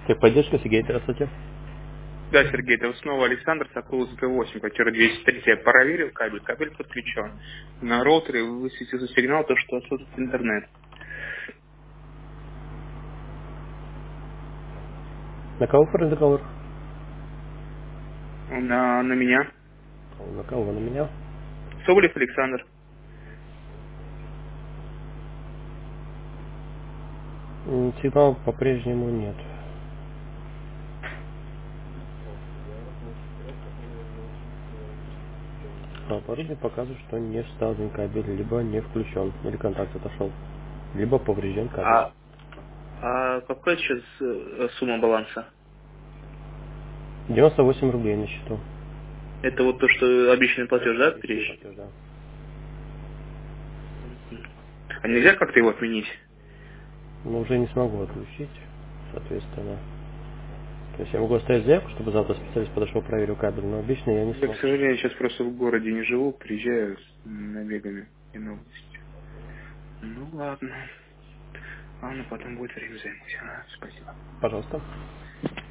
Техподдержка, Сергей, здравствуйте. Да, Сергей, это снова Александр Соколов П8, который 203. Я проверил кабель, кабель подключен. На роутере высветился сигнал, то, что отсутствует интернет. На кого второй договор? На меня. На кого? На меня? Соболев Александр. Сигнала по-прежнему нет. Оборудование показывает, что не вставлен кабель, либо не включен, или контакт отошел, либо поврежден кабель. А, а какая сейчас сумма баланса? 98 рублей на счету. Это вот то, что обещанный платеж, да, Обещанный речь? платеж, да. А нельзя как-то его отменить? Но уже не смогу отключить, соответственно. То есть я могу оставить заявку, чтобы завтра специалист подошел, проверил кабель, но обычно я не Я, к смогу. сожалению, сейчас просто в городе не живу, приезжаю с набегами и новости. Ну ладно. Ладно, потом будет время займусь. Спасибо. Пожалуйста.